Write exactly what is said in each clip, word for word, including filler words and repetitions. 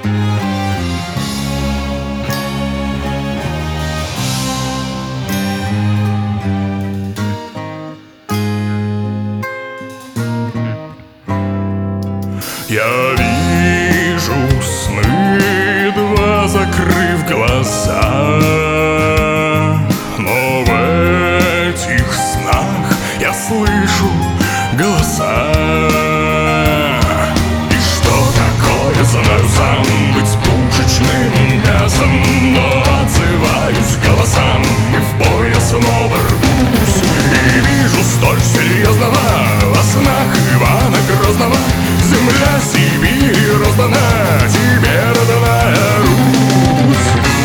Я вижу сны, два закрыв глаза, но в этих снах я слышу голоса. И что такое, знаю сам, быть пушечным мясом, но отзываюсь голосам и в бой снова рвусь. И вижу столь серьезного во снах Ивана Грозного: земля Сибири роздана, тебе родная Русь.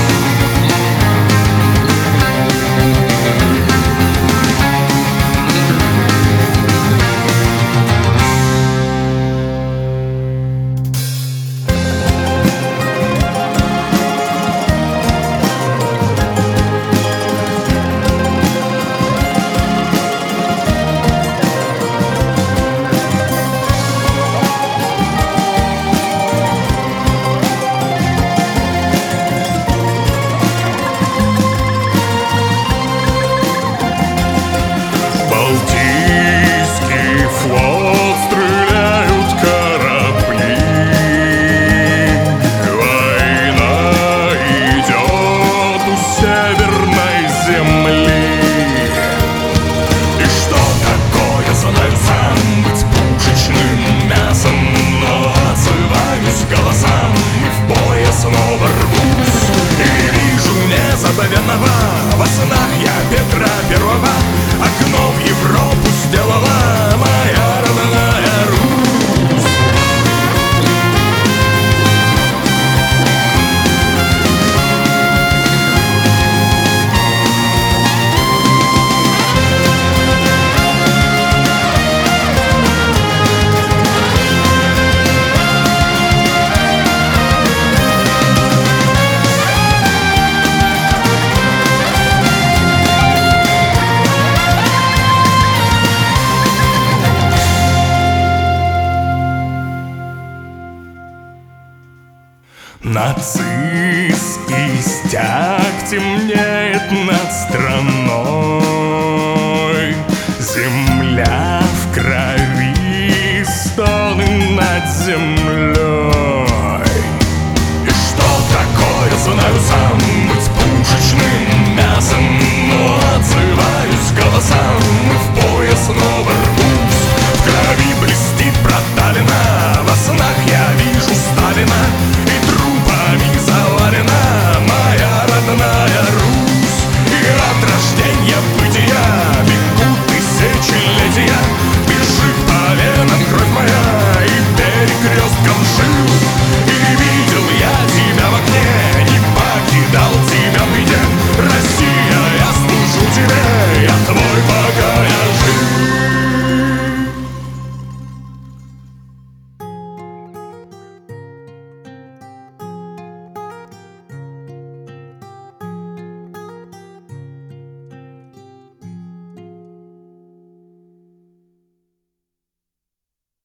Во снах я Петра Первого окно в Европу сделала моя родная Русь. Нацистский стяг темнеет над страной, земля в крови, стоны над землей.